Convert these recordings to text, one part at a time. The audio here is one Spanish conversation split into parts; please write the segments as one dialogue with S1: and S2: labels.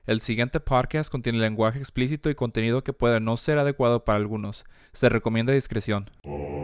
S1: El siguiente podcast contiene lenguaje explícito y contenido que puede no ser adecuado para algunos. Se recomienda discreción.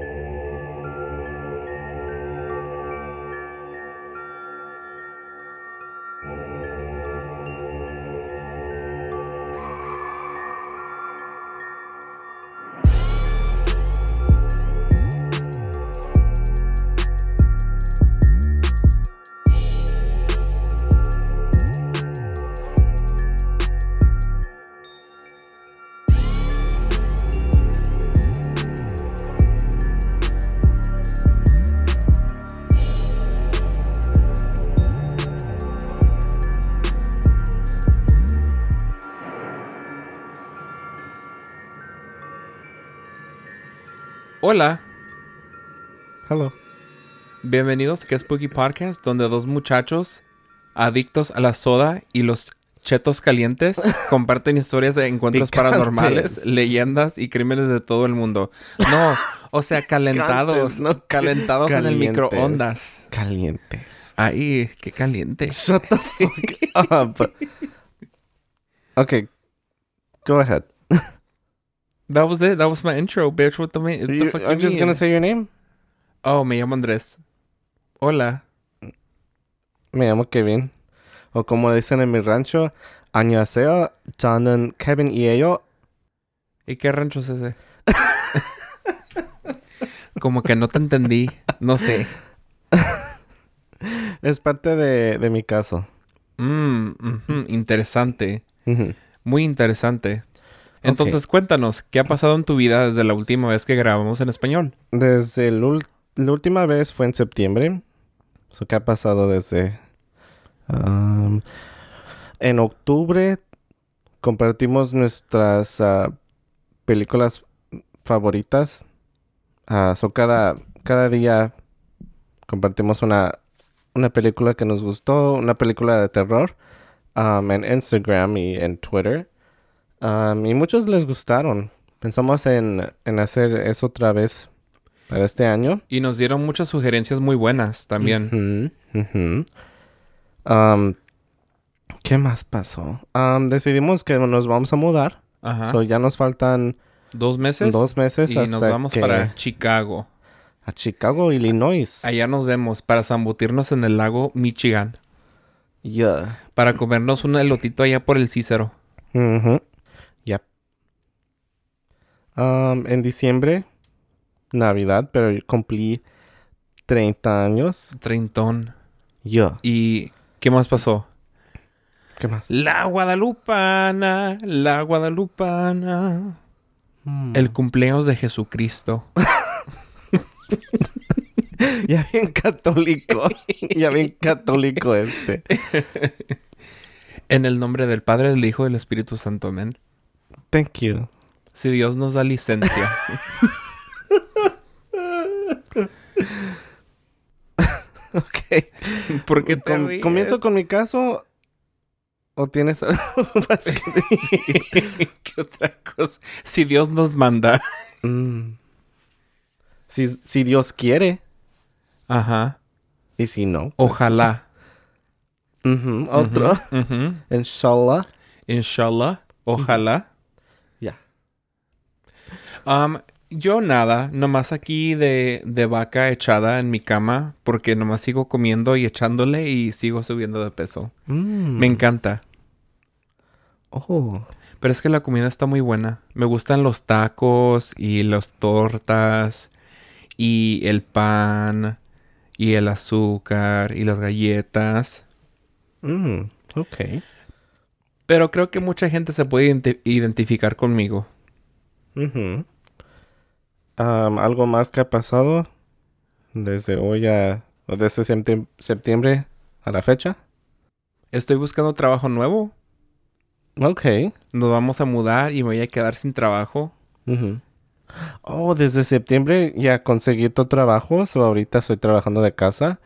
S1: Hola,
S2: Hello.
S1: bienvenidos a Que Spooky Podcast, donde dos muchachos adictos a la soda y los chetos calientes comparten historias de encuentros
S2: Picantes.
S1: paranormales, leyendas y crímenes de todo el mundo. No, o sea, calentados,
S2: Picantes, no
S1: calentados en el
S2: calientes.
S1: microondas.
S2: Calientes.
S1: Ay, qué caliente.
S2: Shut the fuck up. Okay, go ahead.
S1: That was it. That was my intro, bitch. What the fuck
S2: I'm
S1: you
S2: just
S1: mean?
S2: gonna say your name.
S1: Oh, me llamo Andrés. Hola.
S2: Me llamo Kevin. O como dicen en mi rancho, 안녕하세요. 저는 Kevin이에요.
S1: ¿Y qué rancho es ese? Como que no te entendí. No sé.
S2: Es parte de mi caso.
S1: Interesante.
S2: Ujú.
S1: Muy interesante. Entonces, cuéntanos, ¿qué ha pasado en tu vida desde la última vez que grabamos en español?
S2: Desde la última vez fue en septiembre. ¿Qué ha pasado desde...? En octubre compartimos nuestras películas favoritas. Cada día compartimos una película que nos gustó, una película de terror en Instagram y en Twitter. Y muchos les gustaron. Pensamos en hacer eso otra vez para este año.
S1: Y nos dieron muchas sugerencias muy buenas también.
S2: Ujú. ¿Qué más pasó? Decidimos que nos vamos a mudar.
S1: Ajá.
S2: So ya nos faltan
S1: 2 meses.
S2: 2 meses
S1: Y
S2: hasta
S1: nos vamos
S2: que
S1: para Chicago.
S2: a Chicago, Illinois.
S1: Allá nos vemos para zambutirnos en el lago Michigan.
S2: Yeah.
S1: Para comernos un elotito allá por el Cícero.
S2: Ujú. Yep. En diciembre, Navidad, pero yo cumplí 30 años.
S1: Treintón.
S2: Yeah.
S1: ¿Y qué más pasó?
S2: ¿Qué más?
S1: La Guadalupana, la Guadalupana. El cumpleaños de Jesucristo.
S2: Ya bien católico. Ya bien católico este.
S1: En el nombre del Padre, del Hijo y del Espíritu Santo, amén.
S2: Thank you.
S1: Si Dios nos da licencia.
S2: Ok.
S1: ¿Por qué te ríes?
S2: ¿Comienzo con mi caso? ¿O tienes algo más que decir?
S1: ¿Qué otra cosa? Si Dios nos manda.
S2: Si Dios quiere.
S1: Ajá.
S2: Y si no.
S1: Ojalá.
S2: Otro.
S1: Ujú.
S2: Inshallah.
S1: Inshallah. Ojalá.
S2: Ya.
S1: Yo nada. Nomás aquí de vaca echada en mi cama. Porque nomás sigo comiendo y echándole y sigo subiendo de peso. Me encanta.
S2: Oh.
S1: Pero es que la comida está muy buena. Me gustan los tacos y las tortas y el pan y el azúcar y las galletas.
S2: Ok.
S1: Pero creo que mucha gente se puede identificar conmigo.
S2: ¿Algo más que ha pasado desde desde septiembre a la fecha?
S1: Estoy buscando trabajo nuevo.
S2: Ok.
S1: Nos vamos a mudar y me voy a quedar sin trabajo.
S2: Oh, desde septiembre ya conseguí otro trabajo. Ahorita estoy trabajando de casa.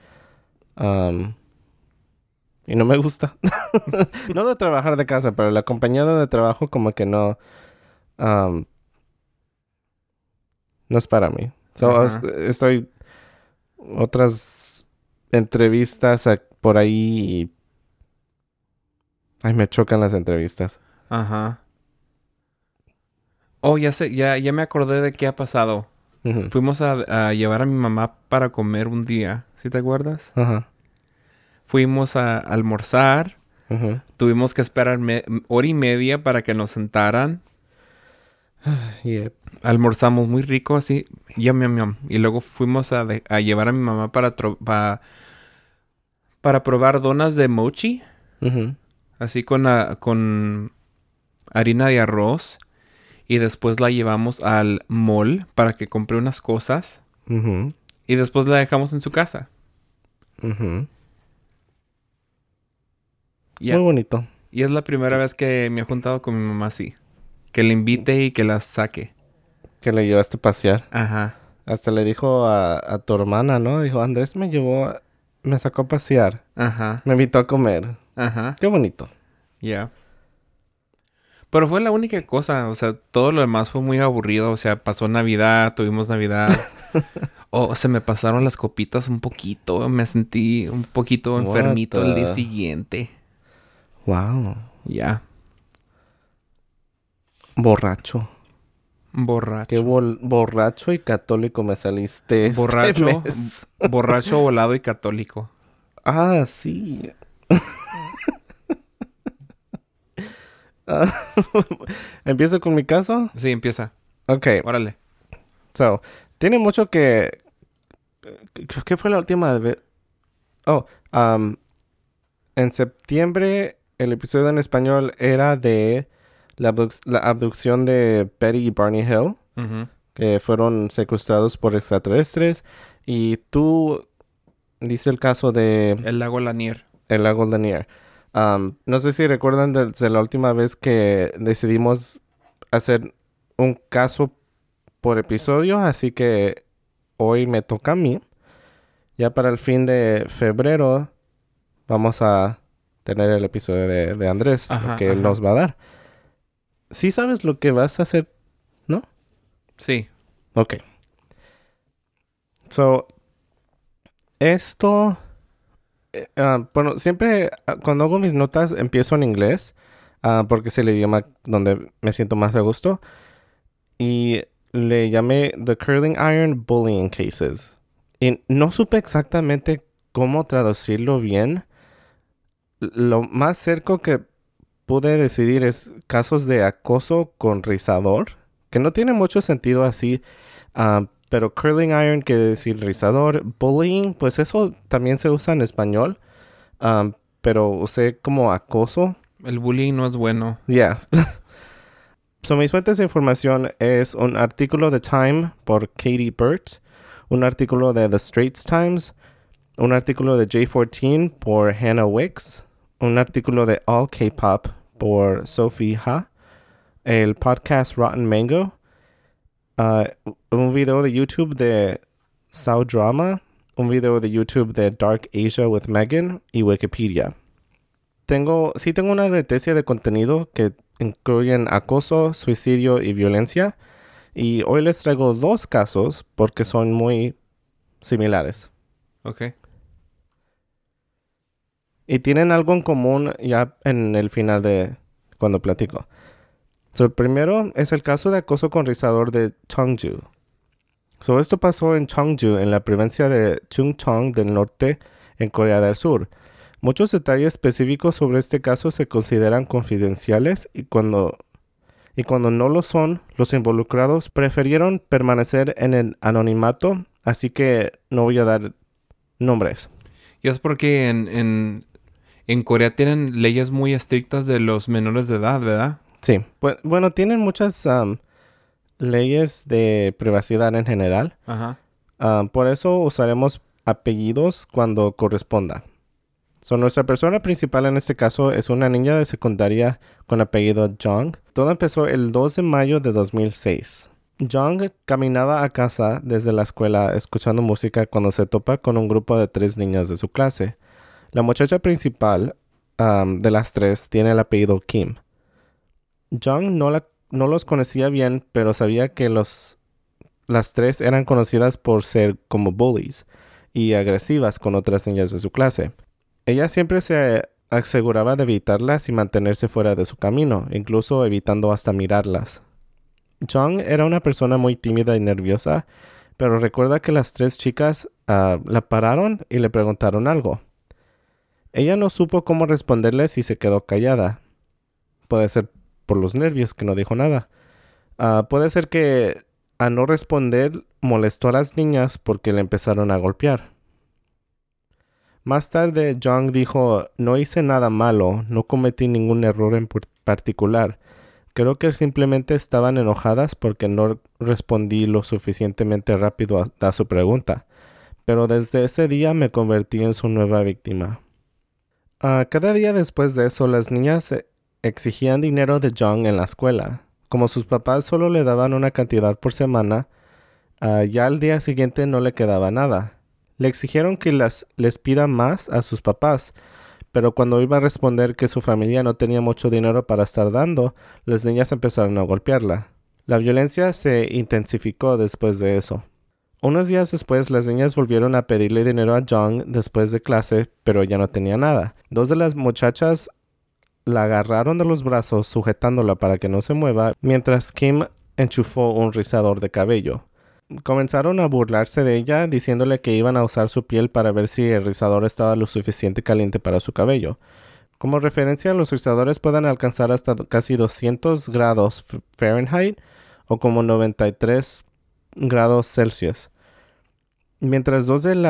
S2: Y no me gusta. No de trabajar de casa, pero la compañía donde trabajo como que no... no es para mí.
S1: Ajá.
S2: Estoy... Otras entrevistas por ahí Ay, me chocan las entrevistas.
S1: Ajá. Oh, ya sé, ya me acordé de qué ha pasado.
S2: Ujú.
S1: Fuimos a llevar a mi mamá para comer un día. ¿Sí te acuerdas?
S2: Ajá.
S1: Fuimos a almorzar.
S2: Ujú.
S1: Tuvimos que esperar hora y media para que nos sentaran.
S2: Yep.
S1: Almorzamos muy rico, así. Yum, yum, yum. Y luego fuimos a llevar a mi mamá para probar donas de mochi.
S2: Ujú.
S1: Así con harina de arroz. Y después la llevamos al mall para que compre unas cosas.
S2: Ujú.
S1: Y después la dejamos en su casa.
S2: Ujú.
S1: Ya.
S2: Muy bonito.
S1: Y es la primera vez que me he juntado con mi mamá así. Que la invite y que la saque.
S2: Que le llevaste a pasear.
S1: Ajá.
S2: Hasta le dijo a tu hermana, ¿no? Dijo, Andrés me sacó a pasear.
S1: Ajá.
S2: Me invitó a comer.
S1: Ajá.
S2: Qué bonito.
S1: Ya. Pero fue la única cosa. O sea, todo lo demás fue muy aburrido. O sea, pasó Navidad, tuvimos Navidad. Se me pasaron las copitas un poquito. Me sentí un poquito
S2: What
S1: enfermito el día
S2: the...
S1: siguiente.
S2: Wow.
S1: Ya.
S2: Borracho. Qué
S1: Borracho.
S2: borracho y católico me saliste este
S1: Borracho.
S2: mes.
S1: Borracho, volado y católico.
S2: Ah, sí. Ah, ¿Empiezo con mi caso?
S1: Sí, empieza.
S2: Ok.
S1: Órale.
S2: So, tiene mucho que... ¿Qué fue la última vez? Oh, en septiembre el episodio en español era de la abducción de Betty y Barney Hill,
S1: Ujú.
S2: que fueron secuestrados por extraterrestres. Y tú dice el caso de
S1: El lago Lanier.
S2: el lago Lanier. No sé si recuerdan de la última vez que decidimos hacer un caso por episodio, así que hoy me toca a mí. Ya para el fin de febrero vamos a tener el episodio de Andrés,
S1: Ajá,
S2: que él
S1: ajá.
S2: nos va a dar. ¿Sí sabes lo que vas a hacer, no?
S1: Sí.
S2: Ok. So, esto... bueno, siempre cuando hago mis notas empiezo en inglés, porque es el idioma donde me siento más a gusto. Y le llamé The Curling Iron Bullying Cases. Y no supe exactamente cómo traducirlo bien. Lo más cerca que pude decidir es casos de acoso con rizador, que no tiene mucho sentido así. Pero curling iron quiere decir rizador. Bullying, pues eso también se usa en español. Pero usé como acoso.
S1: El bullying no es bueno.
S2: Yeah. So, mis fuentes de información es un artículo de Time por Katie Burt, un artículo de The Straits Times, un artículo de J14 por Hannah Wicks, un artículo de All K-Pop por Sophie Ha, el podcast Rotten Mango, un video de YouTube de Sao Drama, un video de YouTube de Dark Asia with Megan y Wikipedia. Tengo una advertencia de contenido que incluyen acoso, suicidio y violencia. Y hoy les traigo 2 casos porque son muy similares.
S1: Ok.
S2: Y tienen algo en común ya en el final de cuando platico. So, el primero es el caso de acoso con rizador de Cheongju. So, esto pasó en Cheongju, en la provincia de Chungcheong del norte, en Corea del Sur. Muchos detalles específicos sobre este caso se consideran confidenciales y cuando no lo son, los involucrados prefirieron permanecer en el anonimato, así que no voy a dar nombres.
S1: Y es porque en Corea tienen leyes muy estrictas de los menores de edad, ¿verdad?
S2: Sí, bueno, tienen muchas leyes de privacidad en general.
S1: Ajá.
S2: Por eso usaremos apellidos cuando corresponda. So, nuestra persona principal en este caso es una niña de secundaria con apellido Jung. Todo empezó el 2 de mayo de 2006. Jung caminaba a casa desde la escuela escuchando música cuando se topa con un grupo de 3 niñas de su clase. La muchacha principal de las 3 tiene el apellido Kim. Jung no los conocía bien, pero sabía que las 3 eran conocidas por ser como bullies y agresivas con otras niñas de su clase. Ella siempre se aseguraba de evitarlas y mantenerse fuera de su camino, incluso evitando hasta mirarlas. Jung era una persona muy tímida y nerviosa, pero recuerda que las 3 chicas la pararon y le preguntaron algo. Ella no supo cómo responderles y se quedó callada. Puede ser por los nervios que no dijo nada. Puede ser que a no responder molestó a las niñas porque le empezaron a golpear. Más tarde, Jung dijo, no hice nada malo, no cometí ningún error en particular. Creo que simplemente estaban enojadas porque no respondí lo suficientemente rápido a su pregunta. Pero desde ese día me convertí en su nueva víctima. Cada día después de eso, las niñas exigían dinero de Jung en la escuela. Como sus papás solo le daban una cantidad por semana, ya al día siguiente no le quedaba nada. Le exigieron que les pida más a sus papás, pero cuando iba a responder que su familia no tenía mucho dinero para estar dando, las niñas empezaron a golpearla. La violencia se intensificó después de eso. Unos días después, las niñas volvieron a pedirle dinero a Jung después de clase, pero ya no tenía nada. 2 de las muchachas la agarraron de los brazos, sujetándola para que no se mueva, mientras Kim enchufó un rizador de cabello. Comenzaron a burlarse de ella, diciéndole que iban a usar su piel para ver si el rizador estaba lo suficiente caliente para su cabello. Como referencia, los rizadores pueden alcanzar hasta casi 200 grados Fahrenheit o como 93 grados Celsius. Mientras 2 de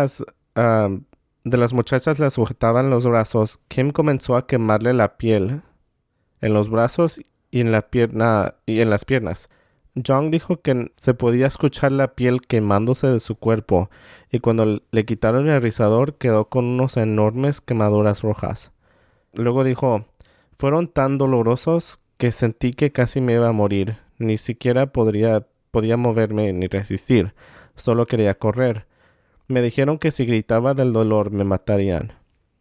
S2: las muchachas la sujetaban los brazos, Kim comenzó a quemarle la piel en los brazos y en las piernas. Jung dijo que se podía escuchar la piel quemándose de su cuerpo y cuando le quitaron el rizador quedó con unas enormes quemaduras rojas. Luego dijo, fueron tan dolorosos que sentí que casi me iba a morir. Ni siquiera podía moverme ni resistir. Solo quería correr. Me dijeron que si gritaba del dolor me matarían.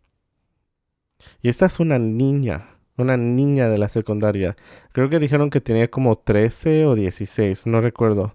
S2: Y esta es una niña de la secundaria. Creo que dijeron que tenía como 13 o 16, no recuerdo.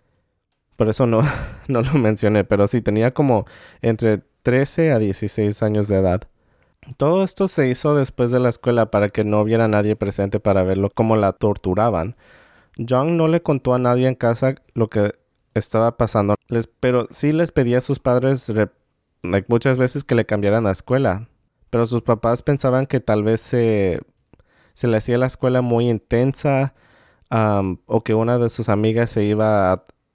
S2: Por eso no lo mencioné, pero sí, tenía como entre 13 a 16 años de edad. Todo esto se hizo después de la escuela para que no hubiera nadie presente para verlo cómo la torturaban. Jung no le contó a nadie en casa lo que estaba pasando, pero sí les pedía a sus padres muchas veces que le cambiaran la escuela. Pero sus papás pensaban que tal vez se le hacía la escuela muy intensa o que una de sus amigas se iba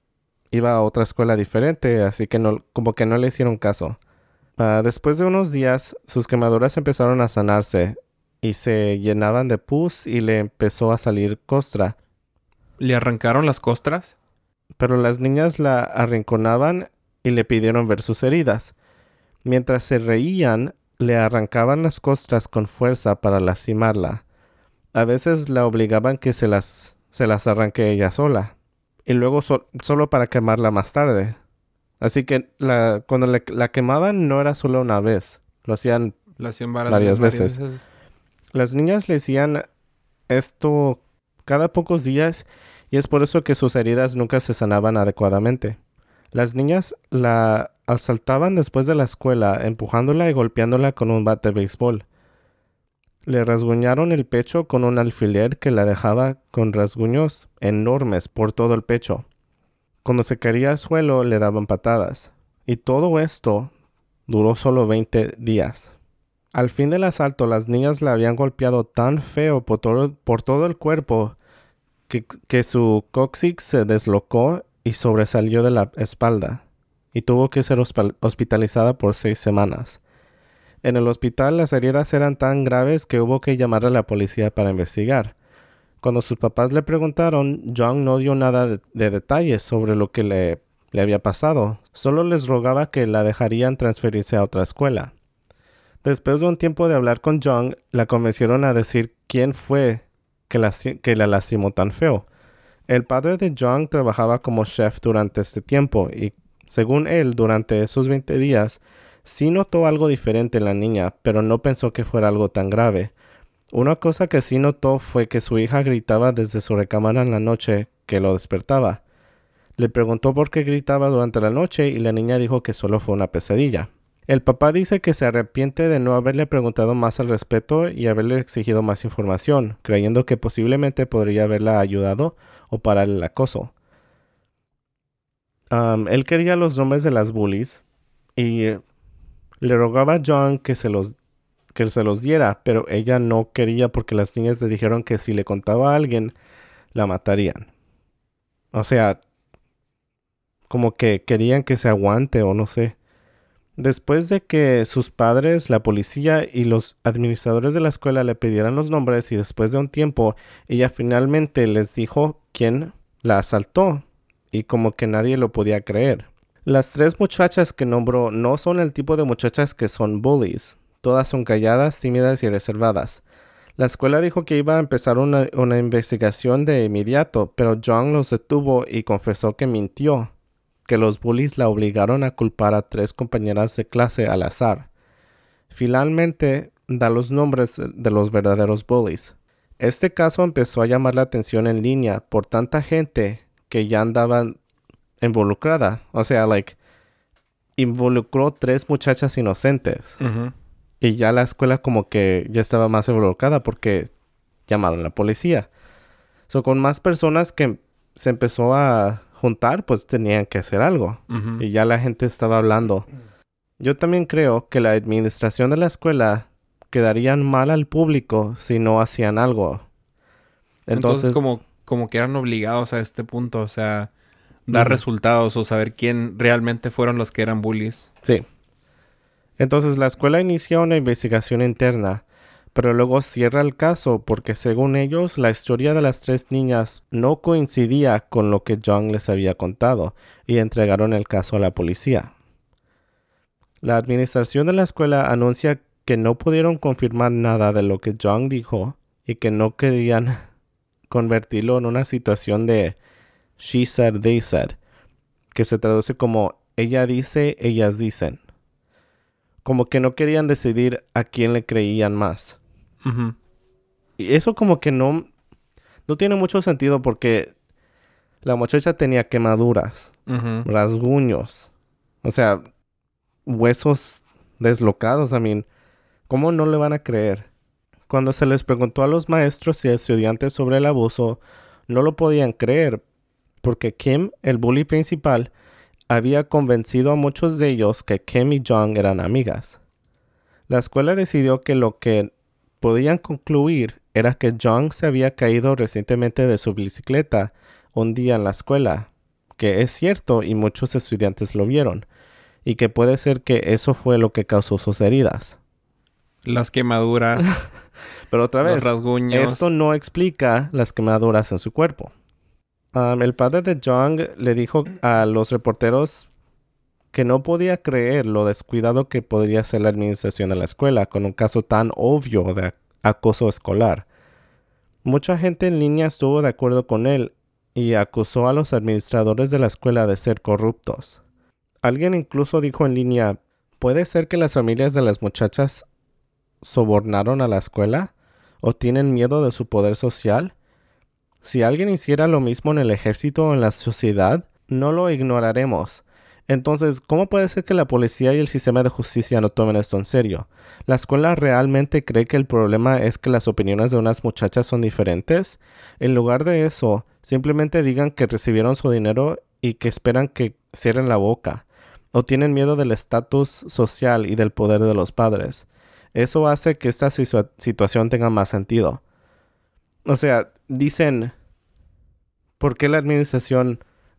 S2: a otra escuela diferente, así que como que no le hicieron caso. Después de unos días, sus quemaduras empezaron a sanarse y se llenaban de pus y le empezó a salir costra.
S1: ¿Le arrancaron las costras?
S2: Pero las niñas la arrinconaban y le pidieron ver sus heridas. Mientras se reían, le arrancaban las costras con fuerza para lastimarla. A veces la obligaban que se las arranque ella sola. Y luego solo para quemarla más tarde. Así que cuando la quemaban no era solo una vez. Lo hacían varias veces. Las niñas le hacían esto cada pocos días y es por eso que sus heridas nunca se sanaban adecuadamente. Las niñas la asaltaban después de la escuela, empujándola y golpeándola con un bate de béisbol. Le rasguñaron el pecho con un alfiler que la dejaba con rasguños enormes por todo el pecho. Cuando se caía al suelo le daban patadas. Y todo esto duró solo 20 días. Al fin del asalto, las niñas la habían golpeado tan feo por todo el cuerpo que su cóccix se deslocó y sobresalió de la espalda. Y tuvo que ser hospitalizada por 6 semanas. En el hospital las heridas eran tan graves que hubo que llamar a la policía para investigar. Cuando sus papás le preguntaron, Jung no dio nada de detalles sobre lo que le había pasado. Solo les rogaba que la dejarían transferirse a otra escuela. Después de un tiempo de hablar con Jung, la convencieron a decir quién fue que la lastimó tan feo. El padre de Jung trabajaba como chef durante este tiempo y, según él, durante esos 20 días, sí notó algo diferente en la niña, pero no pensó que fuera algo tan grave. Una cosa que sí notó fue que su hija gritaba desde su recámara en la noche que lo despertaba. Le preguntó por qué gritaba durante la noche y la niña dijo que solo fue una pesadilla. El papá dice que se arrepiente de no haberle preguntado más al respecto y haberle exigido más información, creyendo que posiblemente podría haberla ayudado o parar el acoso. Él quería los nombres de las bullies y le rogaba a John que se los diera, pero ella no quería porque las niñas le dijeron que si le contaba a alguien, la matarían. O sea, como que querían que se aguante o no sé. Después de que sus padres, la policía y los administradores de la escuela le pidieran los nombres y después de un tiempo, ella finalmente les dijo quién la asaltó y como que nadie lo podía creer. Las 3 muchachas que nombró no son el tipo de muchachas que son bullies. Todas son calladas, tímidas y reservadas. La escuela dijo que iba a empezar una investigación de inmediato, pero John los detuvo y confesó que mintió, que los bullies la obligaron a culpar a 3 compañeras de clase al azar. Finalmente, da los nombres de los verdaderos bullies. Este caso empezó a llamar la atención en línea por tanta gente que ya andaba involucrada. O sea, involucró 3 muchachas inocentes.
S1: Ujú.
S2: Y ya la escuela como que ya estaba más involucrada porque llamaron a la policía. Con más personas que se empezó a juntar, pues tenían que hacer algo.
S1: Ujú.
S2: Y ya la gente estaba hablando. Yo también creo que la administración de la escuela quedarían mal al público si no hacían algo.
S1: Entonces como que eran obligados a este punto, o sea, dar resultados o saber quién realmente fueron los que eran bullies.
S2: Sí. Entonces la escuela inicia una investigación interna, pero luego cierra el caso porque según ellos la historia de las 3 niñas no coincidía con lo que John les había contado y entregaron el caso a la policía. La administración de la escuela anuncia que no pudieron confirmar nada de lo que John dijo y que no querían convertirlo en una situación de she said, they said, que se traduce como ella dice, ellas dicen. Como que no querían decidir a quién le creían más.
S1: Ujú.
S2: Y eso como que no tiene mucho sentido porque la muchacha tenía quemaduras,
S1: Ujú.
S2: rasguños, o sea, huesos deslocados. ¿Cómo no le van a creer? Cuando se les preguntó a los maestros y estudiantes sobre el abuso, no lo podían creer porque Kim, el bully principal, había convencido a muchos de ellos que Kim y John eran amigas. La escuela decidió que lo que podían concluir era que John se había caído recientemente de su bicicleta un día en la escuela, que es cierto y muchos estudiantes lo vieron, y que puede ser que eso fue lo que causó sus heridas.
S1: Las quemaduras,
S2: Pero otra
S1: los
S2: vez,
S1: rasguños.
S2: esto no explica las quemaduras en su cuerpo. El padre de John le dijo a los reporteros que no podía creer lo descuidado que podría ser la administración de la escuela con un caso tan obvio de acoso escolar. Mucha gente en línea estuvo de acuerdo con él y acusó a los administradores de la escuela de ser corruptos. Alguien incluso dijo en línea, ¿puede ser que las familias de las muchachas sobornaron a la escuela o tienen miedo de su poder social? Si alguien hiciera lo mismo en el ejército o en la sociedad, no lo ignoraremos. Entonces, ¿cómo puede ser que la policía y el sistema de justicia no tomen esto en serio? ¿La escuela realmente cree que el problema es que las opiniones de unas muchachas son diferentes? En lugar de eso, simplemente digan que recibieron su dinero y que esperan que cierren la boca. O tienen miedo del estatus social y del poder de los padres. Eso hace que esta situación tenga más sentido. O sea, dicen, ¿por qué la administración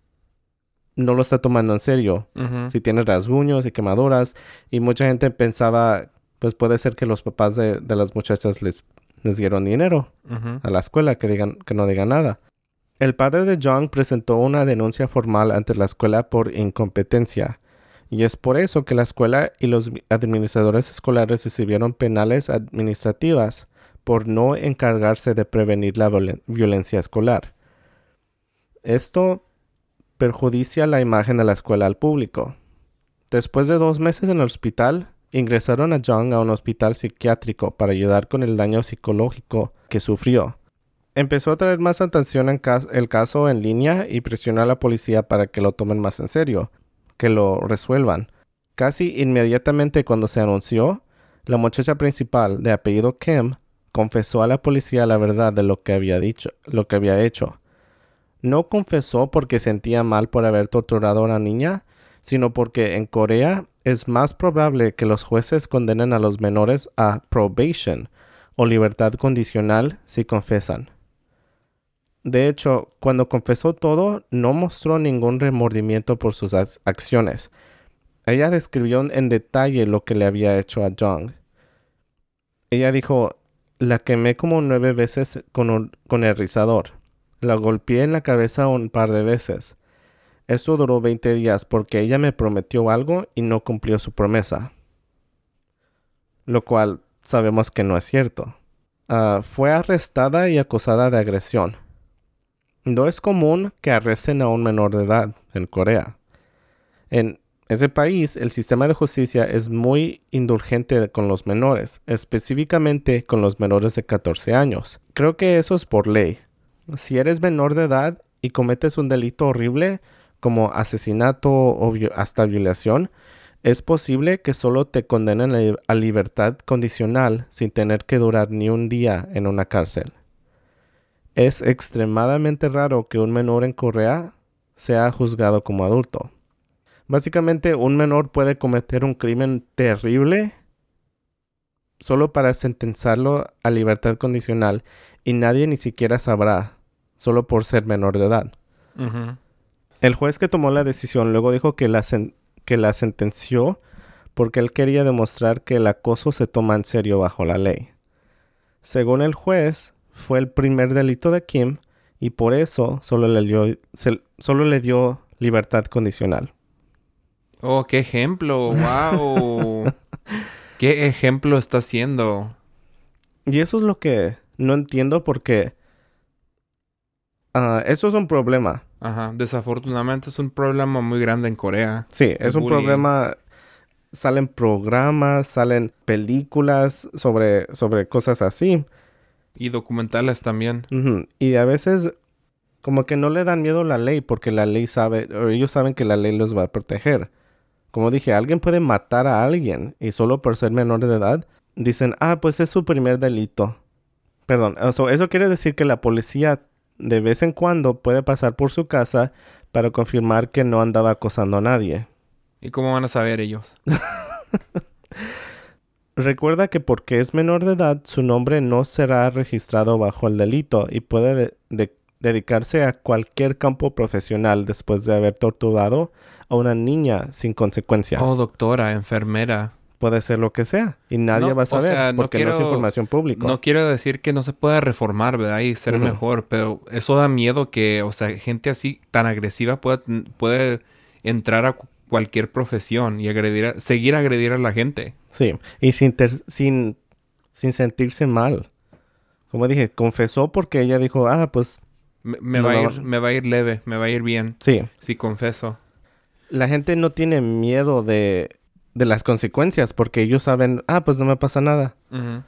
S2: no lo está tomando en serio?
S1: Ujú.
S2: Si tiene rasguños y quemaduras. Y mucha gente pensaba, pues puede ser que los papás de las muchachas les dieron dinero
S1: Ujú.
S2: a la escuela, que no digan nada. El padre de John presentó una denuncia formal ante la escuela por incompetencia. Y es por eso que la escuela y los administradores escolares recibieron penales administrativas por no encargarse de prevenir la violencia escolar. Esto perjudicia la imagen de la escuela al público. Después de 2 meses en el hospital, ingresaron a John a un hospital psiquiátrico para ayudar con el daño psicológico que sufrió. Empezó a traer más atención el caso en línea y presionó a la policía para que lo tomen más en serio, que lo resuelvan. Casi inmediatamente cuando se anunció, la muchacha principal de apellido Kim confesó a la policía la verdad de lo que había hecho. No confesó porque sentía mal por haber torturado a una niña, sino porque en Corea es más probable que los jueces condenen a los menores a probation o libertad condicional si confesan. De hecho, cuando confesó todo, no mostró ningún remordimiento por sus acciones. Ella describió en detalle lo que le había hecho a Jung. Ella dijo, la quemé como 9 veces con el rizador. La golpeé en la cabeza un par de veces. Esto duró 20 días porque ella me prometió algo y no cumplió su promesa. Lo cual sabemos que no es cierto. Fue arrestada y acusada de agresión. No es común que arresten a un menor de edad en Corea. En ese país, el sistema de justicia es muy indulgente con los menores, específicamente con los menores de 14 años. Creo que eso es por ley. Si eres menor de edad y cometes un delito horrible, como asesinato o hasta violación, es posible que solo te condenen a libertad condicional sin tener que durar ni un día en una cárcel. Es extremadamente raro que un menor en Corea sea juzgado como adulto. Básicamente, un menor puede cometer un crimen terrible solo para sentenciarlo a libertad condicional y nadie ni siquiera sabrá, solo por ser menor de edad.
S1: Uh-huh.
S2: El juez que tomó la decisión luego dijo que la sentenció porque él quería demostrar que el acoso se toma en serio bajo la ley. Según el juez, fue el primer delito de Kim y por eso solo le dio libertad condicional.
S1: Oh, qué ejemplo, wow. ¿Qué ejemplo está haciendo?
S2: Y eso es lo que no entiendo porque eso es un problema.
S1: Ajá, desafortunadamente es un problema muy grande en Corea.
S2: Sí, es un
S1: bullying.
S2: problema. Salen programas, salen películas sobre cosas así.
S1: Y documentales también.
S2: Uh-huh. Y a veces como que no le dan miedo a la ley porque la ley sabe, o ellos saben que la ley los va a proteger. Como dije, alguien puede matar a alguien y solo por ser menor de edad dicen, pues es su primer delito. Perdón, eso quiere decir que la policía de vez en cuando puede pasar por su casa para confirmar que no andaba acosando a nadie.
S1: ¿Y cómo van a saber ellos?
S2: Recuerda que porque es menor de edad, su nombre no será registrado bajo el delito y puede dedicarse a cualquier campo profesional después de haber torturado a una niña sin consecuencias.
S1: Oh, doctora, enfermera.
S2: Puede ser lo que sea y nadie va a saber porque no es información pública.
S1: No quiero decir que no se pueda reformar, ¿verdad? Y ser mejor, pero eso da miedo que, o sea, gente así tan agresiva puede entrar a cualquier profesión y seguir agredir a la gente.
S2: Sí, y sin sentirse mal. Como dije, confesó porque ella dijo, pues...
S1: Me va a ir leve, me va a ir bien.
S2: Sí.
S1: Si confeso.
S2: La gente no tiene miedo de las consecuencias porque ellos saben, pues no me pasa nada.
S1: Uh-huh.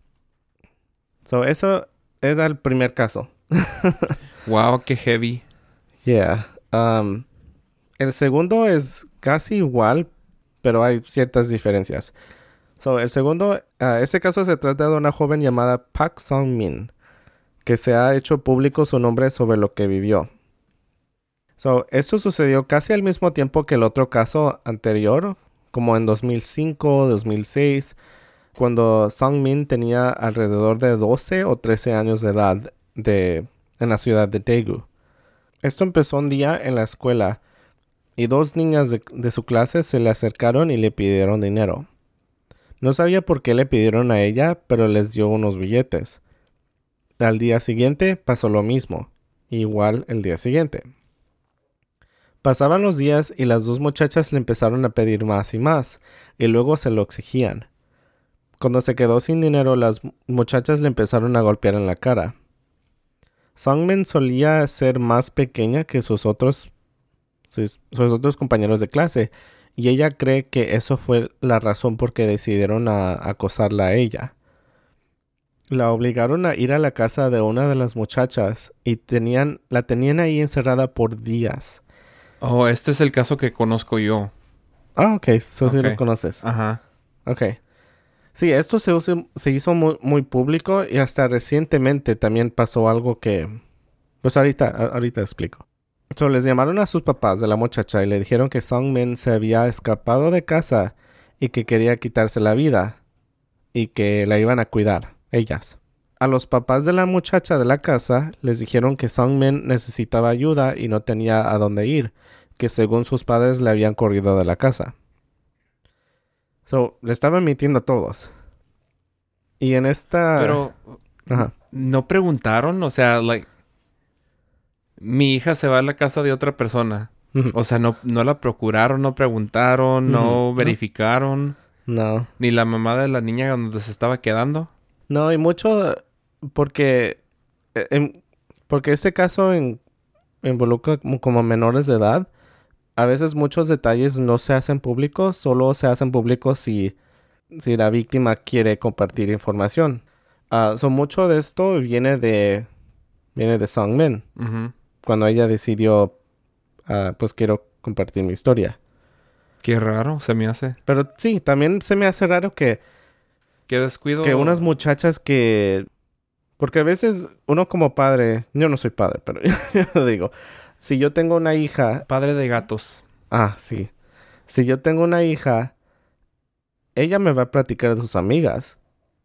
S2: Eso es el primer caso.
S1: Wow, qué heavy.
S2: Yeah. El segundo es casi igual, pero hay ciertas diferencias. El segundo, este caso se trata de una joven llamada Park Sung-min, que se ha hecho público su nombre sobre lo que vivió. Esto sucedió casi al mismo tiempo que el otro caso anterior, como en 2005, 2006, cuando Sung-min tenía alrededor de 12 o 13 años de edad en la ciudad de Daegu. Esto empezó un día en la escuela y 2 niñas de su clase se le acercaron y le pidieron dinero. No sabía por qué le pidieron a ella, pero les dio unos billetes. Al día siguiente pasó lo mismo, igual el día siguiente. Pasaban los días y las 2 muchachas le empezaron a pedir más y más, y luego se lo exigían. Cuando se quedó sin dinero, las muchachas le empezaron a golpear en la cara. Sung-min solía ser más pequeña que sus otros compañeros de clase, y ella cree que eso fue la razón por que decidieron acosarla a ella. La obligaron a ir a la casa de una de las muchachas y la tenían ahí encerrada por días.
S1: Oh, este es el caso que conozco yo.
S2: Ah, ok. Eso sí lo
S1: Ok.
S2: conoces.
S1: Ajá.
S2: Ok. Sí, esto se hizo muy, muy público y hasta recientemente también pasó algo que... Pues ahorita explico. So, les llamaron a sus papás de la muchacha y le dijeron que Song Min se había escapado de casa y que quería quitarse la vida y que la iban a cuidar, ellas. A los papás de la muchacha de la casa les dijeron que Song Min necesitaba ayuda y no tenía a dónde ir, que según sus padres le habían corrido de la casa. So, le estaban mintiendo a todos. Y en esta...
S1: Pero,
S2: Ajá.
S1: ¿no preguntaron? O sea, like, mi hija se va a la casa de otra persona.
S2: Ujú,
S1: O sea, no la procuraron, no preguntaron,
S2: ujú.
S1: no
S2: No,
S1: verificaron.
S2: no.
S1: Ni la mamá de la niña donde se estaba quedando.
S2: No, y mucho porque... eh, em- porque este caso involucra como menores de edad. A veces muchos detalles no se hacen públicos, solo se hacen públicos si la víctima quiere compartir información. Mucho de esto viene de Song Min,
S1: Ujú.
S2: cuando ella decidió, pues quiero compartir mi historia.
S1: Qué raro se me hace.
S2: Pero sí, también se me hace raro
S1: Qué
S2: que unas
S1: descuido.
S2: muchachas que... Porque a veces uno como padre, yo no soy padre, pero yo lo digo, si yo tengo una hija,
S1: Padre de gatos.
S2: sí, si yo tengo una hija, ella me va a platicar de sus amigas.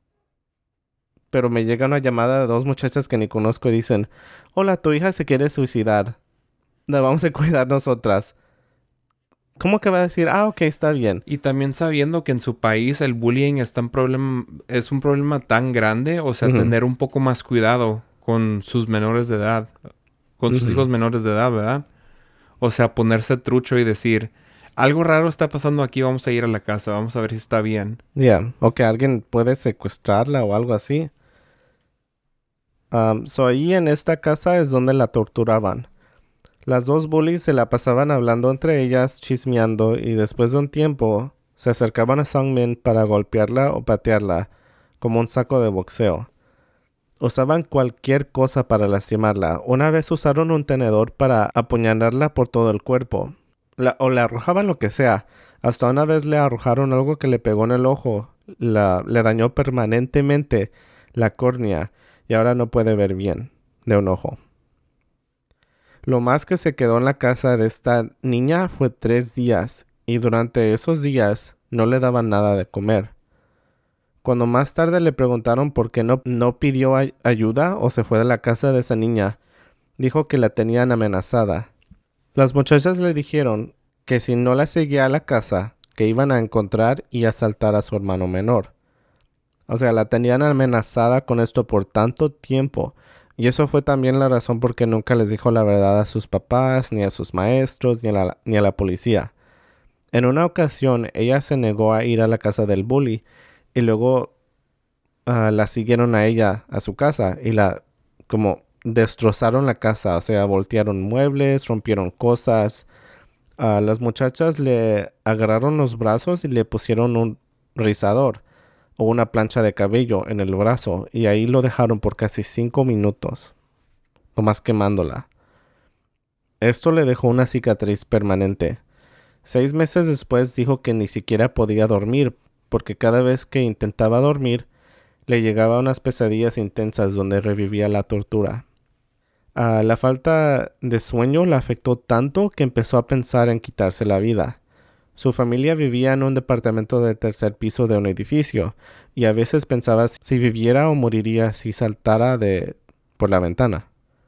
S2: Pero me llega una llamada de dos muchachas que ni conozco y dicen, hola, tu hija se quiere suicidar. La vamos a cuidar nosotras. ¿Cómo que va a decir, ok, está bien?
S1: Y también sabiendo que en su país el bullying es un problema tan grande. O sea,
S2: Ujú,
S1: tener un poco más cuidado con sus menores de edad. Con sus
S2: ujú.
S1: hijos menores de edad, ¿verdad? O sea, ponerse trucho y decir, algo raro está pasando aquí, vamos a ir a la casa, vamos a ver si está bien.
S2: Ya, o que alguien puede secuestrarla o algo así. Ahí en esta casa es donde la torturaban. Las dos bullies se la pasaban hablando entre ellas, chismeando, y después de un tiempo se acercaban a Sungmin para golpearla o patearla, como un saco de boxeo. Usaban cualquier cosa para lastimarla. Una vez usaron un tenedor para apuñalarla por todo el cuerpo. O le arrojaban lo que sea. Hasta una vez le arrojaron algo que le pegó en el ojo. Le dañó permanentemente la córnea y ahora no puede ver bien de un ojo. Lo más que se quedó en la casa de esta niña fue 3 días y durante esos días no le daban nada de comer. Cuando más tarde le preguntaron por qué no pidió ayuda o se fue de la casa de esa niña, dijo que la tenían amenazada. Las muchachas le dijeron que si no la seguía a la casa, que iban a encontrar y asaltar a su hermano menor. O sea, la tenían amenazada con esto por tanto tiempo. Y eso fue también la razón por qué nunca les dijo la verdad a sus papás, ni a sus maestros, ni a la policía. En una ocasión, ella se negó a ir a la casa del bully y luego la siguieron a ella a su casa y como destrozaron la casa, o sea, voltearon muebles, rompieron cosas. Las muchachas le agarraron los brazos y le pusieron un rizador o una plancha de cabello en el brazo y ahí lo dejaron por casi 5 minutos, nomás quemándola. Esto le dejó una cicatriz permanente. 6 meses después dijo que ni siquiera podía dormir porque cada vez que intentaba dormir le llegaba unas pesadillas intensas donde revivía la tortura. La falta de sueño la afectó tanto que empezó a pensar en quitarse la vida. Su familia vivía en un departamento del tercer piso de un edificio y a veces pensaba si viviera o moriría si saltara por la ventana.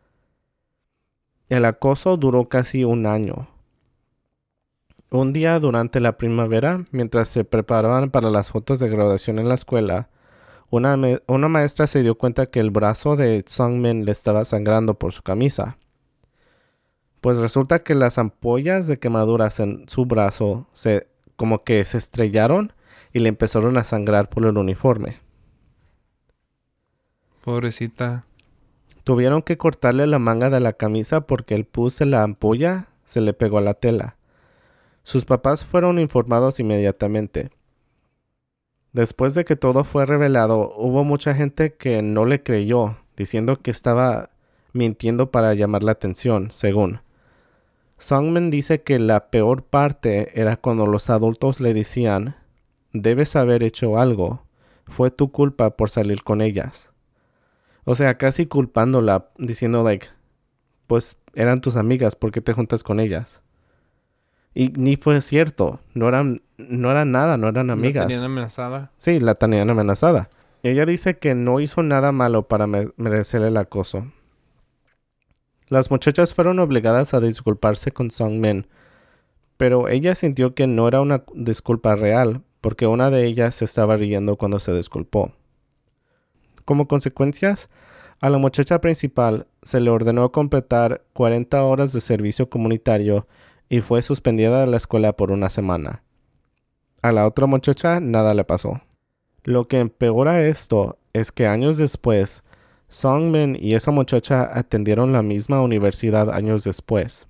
S2: El acoso duró casi un año. Un día durante la primavera, mientras se preparaban para las fotos de graduación en la escuela, una maestra se dio cuenta que el brazo de Sungmin le estaba sangrando por su camisa. Pues resulta que las ampollas de quemaduras en su brazo como que se estrellaron y le empezaron a sangrar por el uniforme.
S1: Pobrecita.
S2: Tuvieron que cortarle la manga de la camisa porque el pus de la ampolla se le pegó a la tela. Sus papás fueron informados inmediatamente. Después de que todo fue revelado, hubo mucha gente que no le creyó, diciendo que estaba mintiendo para llamar la atención, según. Songmin dice que la peor parte era cuando los adultos le decían, debes haber hecho algo, fue tu culpa por salir con ellas. O sea, casi culpándola, diciendo pues eran tus amigas, ¿por qué te juntas con ellas? Y ni fue cierto, no eran nada, no eran amigas.
S1: ¿La tenían amenazada?
S2: Sí, la tenían amenazada. Ella dice que no hizo nada malo para merecer el acoso. Las muchachas fueron obligadas a disculparse con Songmin, pero ella sintió que no era una disculpa real, porque una de ellas se estaba riendo cuando se disculpó. Como consecuencias, a la muchacha principal se le ordenó completar 40 horas de servicio comunitario y fue suspendida de la escuela por una semana. A la otra muchacha nada le pasó. Lo que empeora esto es que años después, Songmin y esa muchacha atendieron la misma universidad años después.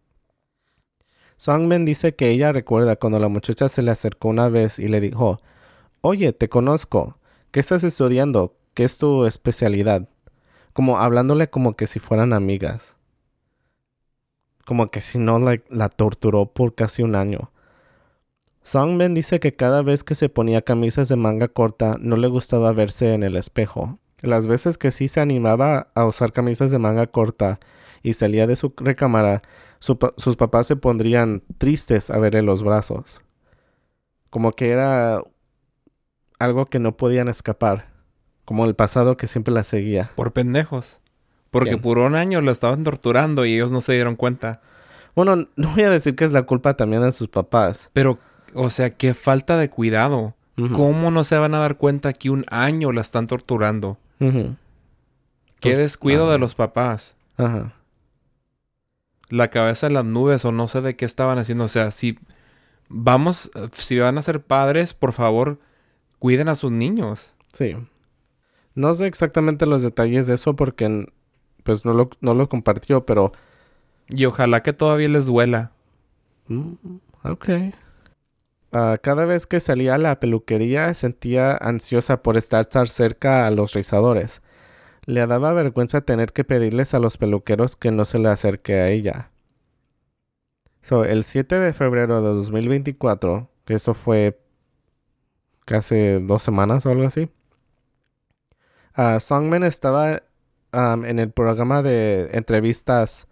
S2: Songmin dice que ella recuerda cuando la muchacha se le acercó una vez y le dijo, «Oye, te conozco. ¿Qué estás estudiando? ¿Qué es tu especialidad?» Como hablándole como que si fueran amigas. Como que si no la torturó por casi un año. Songmin dice que cada vez que se ponía camisas de manga corta no le gustaba verse en el espejo. Las veces que sí se animaba a usar camisas de manga corta y salía de su recámara, sus papás se pondrían tristes a verle los brazos. Como que era algo que no podían escapar. Como el pasado que siempre la seguía.
S1: Por pendejos. Porque
S2: ¿Quién?
S1: por un año la estaban torturando y ellos no se dieron cuenta.
S2: Bueno, no voy a decir que es la culpa también de sus papás.
S1: Pero, o sea, qué falta de cuidado.
S2: Ujú.
S1: ¿Cómo no se van a dar cuenta que un año la están torturando?
S2: Ujú.
S1: Qué descuido de los papás.
S2: Ajá.
S1: La cabeza en las nubes o no sé de qué estaban haciendo. O sea, si van a ser padres, por favor, cuiden a sus niños.
S2: Sí. No sé exactamente los detalles de eso porque pues no lo compartió, pero...
S1: Y ojalá que todavía les duela.
S2: Ok. Cada vez que salía a la peluquería sentía ansiosa por estar cerca a los rizadores. Le daba vergüenza tener que pedirles a los peluqueros que no se le acerque a ella. El 7 de febrero de 2024, que eso fue casi 2 semanas o algo así, Songmin estaba en el programa de entrevistas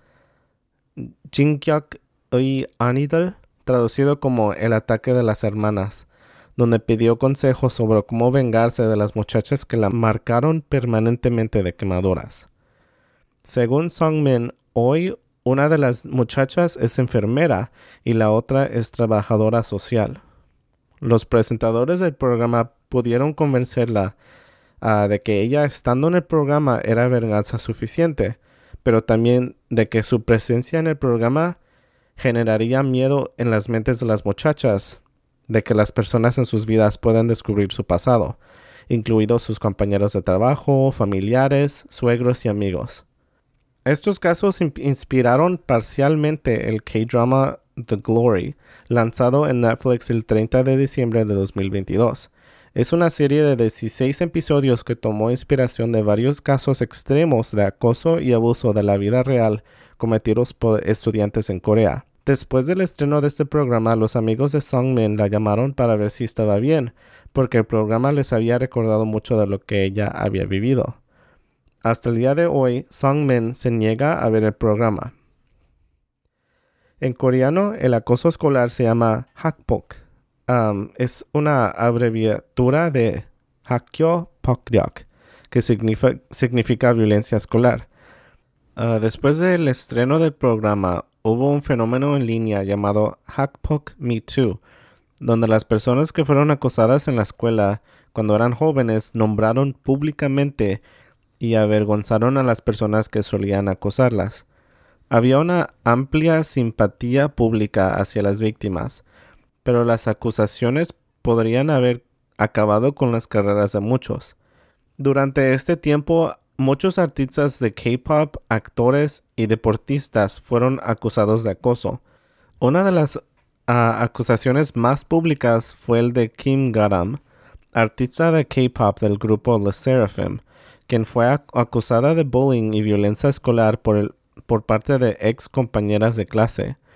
S2: Jinkyuk Ui Anidal, traducido como El ataque de las hermanas, donde pidió consejos sobre cómo vengarse de las muchachas que la marcaron permanentemente de quemaduras. Según Songmin, hoy una de las muchachas es enfermera y la otra es trabajadora social. Los presentadores del programa pudieron convencerla de que ella estando en el programa era venganza suficiente, pero también de que su presencia en el programa generaría miedo en las mentes de las muchachas, de que las personas en sus vidas puedan descubrir su pasado, incluidos sus compañeros de trabajo, familiares, suegros y amigos. Estos casos inspiraron parcialmente el K-drama The Glory, lanzado en Netflix el 30 de diciembre de 2022. Es una serie de 16 episodios que tomó inspiración de varios casos extremos de acoso y abuso de la vida real cometidos por estudiantes en Corea. Después del estreno de este programa, los amigos de Songmin la llamaron para ver si estaba bien, porque el programa les había recordado mucho de lo que ella había vivido. Hasta el día de hoy, Songmin se niega a ver el programa. En coreano, el acoso escolar se llama hakpok. Es una abreviatura de Hakgyo Pokryok, que significa violencia escolar. Después del estreno del programa, hubo un fenómeno en línea llamado Hakpok Me Too, donde las personas que fueron acosadas en la escuela cuando eran jóvenes nombraron públicamente y avergonzaron a las personas que solían acosarlas. Había una amplia simpatía pública hacia las víctimas, pero las acusaciones podrían haber acabado con las carreras de muchos. Durante este tiempo, muchos artistas de K-pop, actores y deportistas fueron acusados de acoso. Una de las acusaciones más públicas fue el de Kim Garam, artista de K-pop del grupo LE SSERAFIM, quien fue acusada de bullying y violencia escolar por parte de ex compañeras de clase.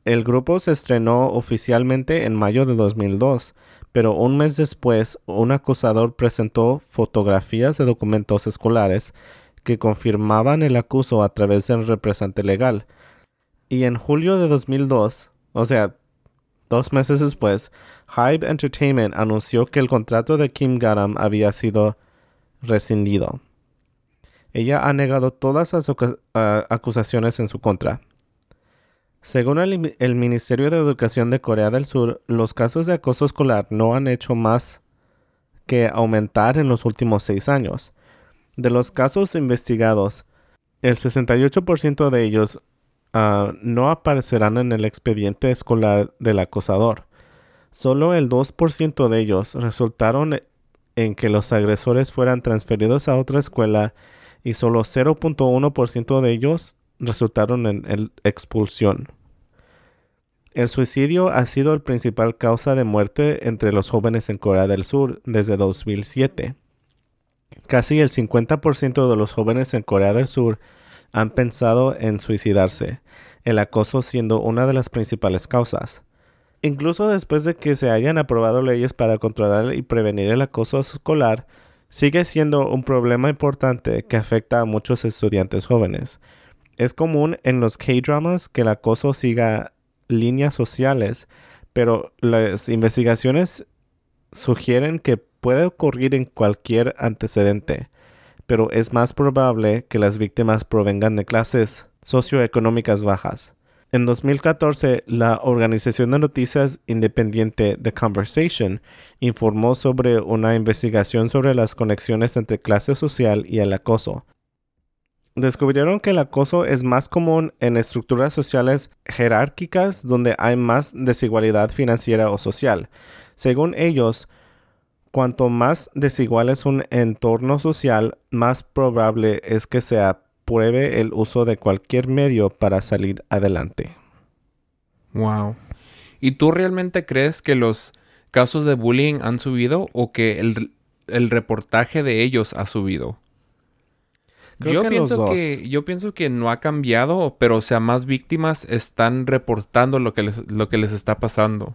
S2: El grupo se estrenó oficialmente en mayo de 2002, pero un mes después, un acusador presentó fotografías de documentos escolares que confirmaban el acuso a través del representante legal. Y en julio de 2002, o sea, 2 meses después, Hybe Entertainment anunció que el contrato de Kim Garam había sido rescindido. Ella ha negado todas las acusaciones en su contra. Según el Ministerio de Educación de Corea del Sur, los casos de acoso escolar no han hecho más que aumentar en los últimos 6 años. De los casos investigados, el 68% de ellos no aparecerán en el expediente escolar del acosador. Solo el 2% de ellos resultaron en que los agresores fueran transferidos a otra escuela y solo 0.1% de ellos resultaron en expulsión. El suicidio ha sido la principal causa de muerte entre los jóvenes en Corea del Sur desde 2007. Casi el 50% de los jóvenes en Corea del Sur han pensado en suicidarse, el acoso siendo una de las principales causas. Incluso después de que se hayan aprobado leyes para controlar y prevenir el acoso escolar, sigue siendo un problema importante que afecta a muchos estudiantes jóvenes. Es común en los K-dramas que el acoso siga líneas sociales, pero las investigaciones sugieren que puede ocurrir en cualquier antecedente, pero es más probable que las víctimas provengan de clases socioeconómicas bajas. En 2014, la organización de noticias independiente The Conversation informó sobre una investigación sobre las conexiones entre clase social y el acoso. Descubrieron que el acoso es más común en estructuras sociales jerárquicas donde hay más desigualdad financiera o social. Según ellos, cuanto más desigual es un entorno social, más probable es que se apruebe el uso de cualquier medio para salir adelante.
S1: Wow. ¿Y tú realmente crees que los casos de bullying han subido o que el reportaje de ellos ha subido? Yo pienso que no ha cambiado, pero o sea, más víctimas están reportando lo que les está pasando.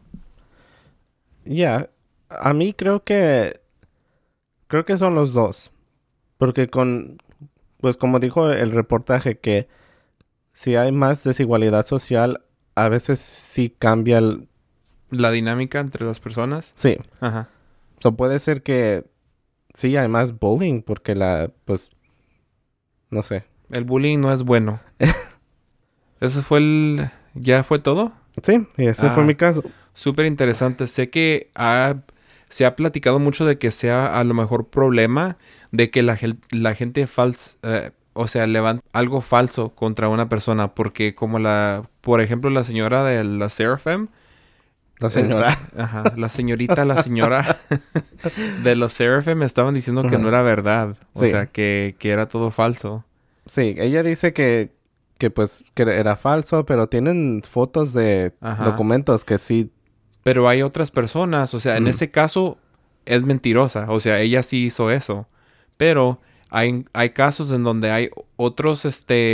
S2: Ya, a mí creo que son los dos. Porque pues como dijo el reportaje, que si hay más desigualdad social, a veces sí cambia
S1: la dinámica entre las personas.
S2: Sí.
S1: Ajá.
S2: Puede ser que sí hay más bullying porque pues, no sé.
S1: El bullying no es bueno. ¿Eso fue ya fue todo?
S2: Sí, y ese fue mi caso.
S1: Súper interesante. Sé que se ha platicado mucho de que sea a lo mejor problema de que la gente levanta algo falso contra una persona. Porque como por ejemplo, la señora de la Seraphim.
S2: La señora.
S1: La señora de los Seraphim estaban diciendo que no era verdad. O sea, que era todo falso.
S2: Sí, ella dice que era falso, pero tienen fotos de documentos que sí.
S1: Pero hay otras personas, o sea, en ese caso es mentirosa. O sea, ella sí hizo eso. Pero hay casos en donde hay otros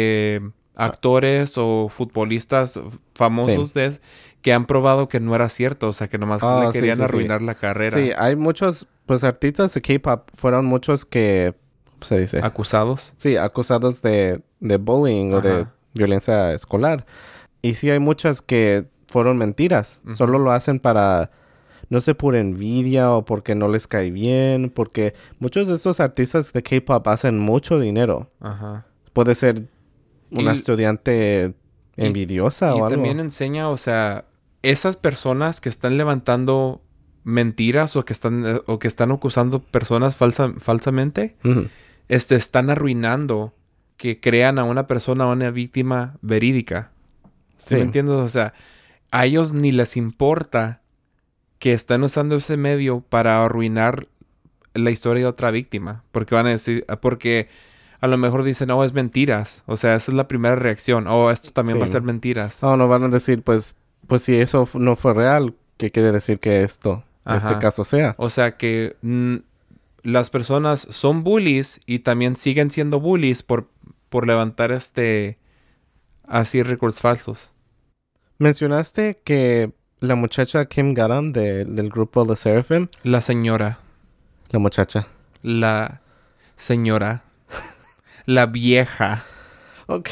S1: actores o futbolistas famosos que han probado que no era cierto. O sea, que nomás le querían arruinar la carrera.
S2: Sí, hay muchos, pues, artistas de K-pop. Fueron muchos que, ¿cómo se dice?
S1: ¿Acusados?
S2: Sí, acusados de bullying o de violencia escolar. Y sí hay muchas que fueron mentiras. Solo lo hacen para, no sé, por envidia o porque no les cae bien. Porque muchos de estos artistas de K-pop hacen mucho dinero. Ajá. Puede ser una estudiante envidiosa o algo.
S1: Y también enseña, o sea, esas personas que están levantando mentiras o que están acusando personas falsamente, están arruinando que crean a una persona o una víctima verídica. ¿Sí me entiendes? O sea, a ellos ni les importa que están usando ese medio para arruinar la historia de otra víctima. Porque van a decir, porque a lo mejor dicen, no, es mentiras. O sea, esa es la primera reacción. Esto también va a ser mentiras.
S2: No van a decir, pues si eso no fue real, ¿qué quiere decir que este caso sea?
S1: O sea, que las personas son bullies y también siguen siendo bullies por levantar así récords falsos.
S2: Mencionaste que la muchacha Kim Gadam del grupo The Seraphim.
S1: La señora.
S2: La muchacha.
S1: La señora. La vieja.
S2: Ok.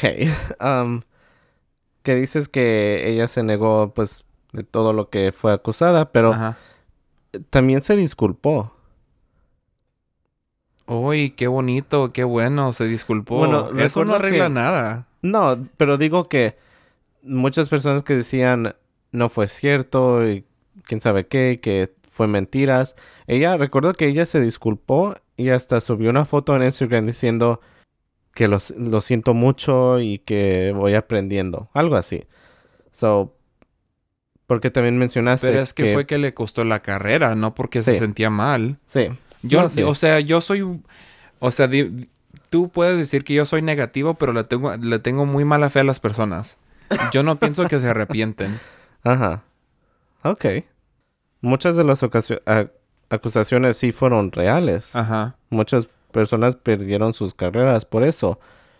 S2: Que dices que ella se negó, pues, de todo lo que fue acusada, pero
S1: Ajá.
S2: también se disculpó.
S1: Uy, qué bonito, qué bueno, se disculpó.
S2: Bueno,
S1: eso no
S2: recuerdo
S1: arregla
S2: que-
S1: nada.
S2: No, pero digo que muchas personas que decían no fue cierto y quién sabe qué, que fue mentiras. Recuerdo que ella se disculpó y hasta subió una foto en Instagram diciendo que lo siento mucho y que voy aprendiendo. Algo así. So, porque también mencionaste
S1: Pero es que fue que le costó la carrera, no porque se
S2: Sí.
S1: sentía mal.
S2: Sí.
S1: Yo,
S2: No, sí.
S1: o sea, yo soy... O sea, tú puedes decir que yo soy negativo, pero le tengo muy mala fe a las personas. Yo no pienso que se arrepienten.
S2: Ajá. Ok. Muchas de las acusaciones sí fueron reales.
S1: Ajá.
S2: Muchas personas perdieron sus carreras por eso.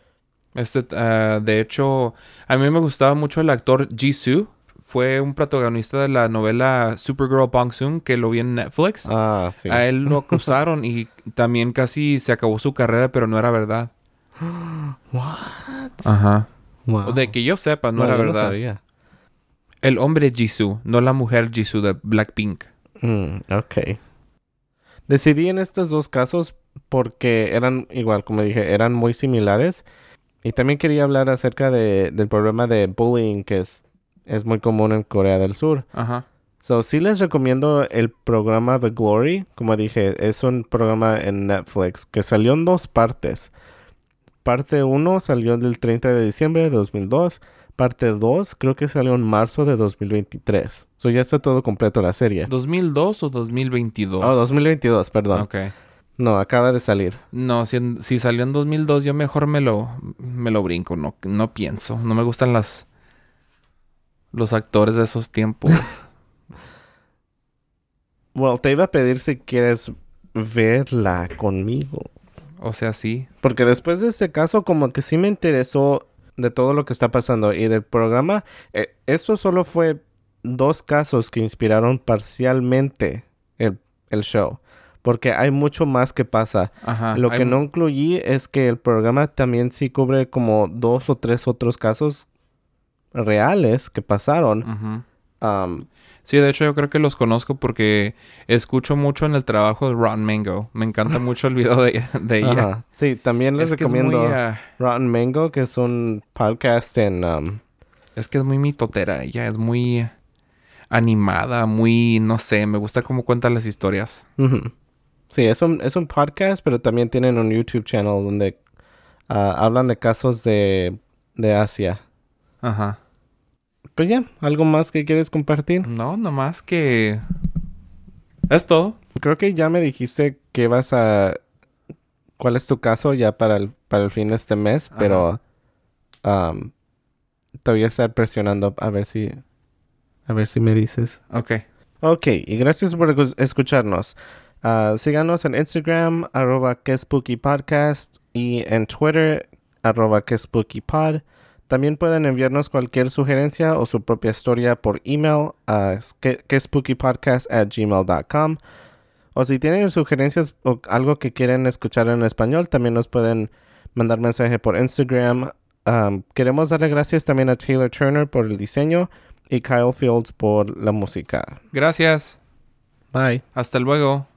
S1: De hecho, a mí me gustaba mucho el actor Jisoo. Fue un protagonista de la novela Supergirl Bong Soon, que lo vi en Netflix.
S2: Ah, sí.
S1: A él lo acusaron y también casi se acabó su carrera, pero no era verdad.
S2: What?
S1: Ajá.
S2: Wow.
S1: De que yo sepa, no era
S2: yo no
S1: verdad.
S2: sabía.
S1: El hombre Jisoo, no la mujer Jisoo de Blackpink.
S2: Ok. Decidí en estos dos casos porque eran igual, como dije, eran muy similares. Y también quería hablar acerca del problema de bullying que es muy común en Corea del Sur.
S1: Ajá.
S2: So, sí les recomiendo el programa The Glory. Como dije, es un programa en Netflix que salió en 2 partes. Parte 1 salió el 30 de diciembre de 2002. Parte 2 creo que salió en marzo de 2023. So, ya está todo completo la serie.
S1: ¿2002 o 2022?
S2: Oh, 2022, perdón.
S1: Ok.
S2: No, acaba de salir.
S1: No, si salió en 2002, yo mejor me lo brinco. No pienso. No me gustan los actores de esos tiempos.
S2: Well, te iba a pedir si quieres verla conmigo.
S1: O sea, sí.
S2: Porque después de este caso, como que sí me interesó de todo lo que está pasando y del programa. Esto solo fue 2 casos que inspiraron parcialmente el show. Porque hay mucho más que pasa.
S1: Ajá.
S2: Lo que no incluí es que el programa también sí cubre como 2 o 3 otros casos reales que pasaron.
S1: Ujú. Sí, de hecho yo creo que los conozco porque escucho mucho en el trabajo de Rotten Mango. Me encanta mucho el video de ella.
S2: Ajá. Sí, también les
S1: Es que es
S2: recomiendo
S1: muy...
S2: Rotten Mango, que es un podcast en...
S1: es que es muy mitotera ella. Es muy animada, muy... No sé, me gusta cómo cuenta las historias.
S2: Ujú. Sí, es un podcast, pero también tienen un YouTube channel donde hablan de casos de Asia.
S1: Ajá.
S2: Pero ya, ¿algo más que quieres compartir?
S1: No, nomás que... Es todo.
S2: Creo que ya me dijiste que ¿cuál es tu caso ya para el fin de este mes?
S1: Ajá.
S2: Pero te voy a estar presionando a ver si me dices.
S1: Ok.
S2: Ok, y gracias por escucharnos. Síganos en Instagram, @quespookypodcast, y en Twitter, @quespookypod. También pueden enviarnos cualquier sugerencia o su propia historia por email a quespookypodcast@gmail.com. O si tienen sugerencias o algo que quieren escuchar en español, también nos pueden mandar mensaje por Instagram. Queremos darle gracias también a Taylor Turner por el diseño y Kyle Fields por la música.
S1: Gracias.
S2: Bye.
S1: Hasta luego.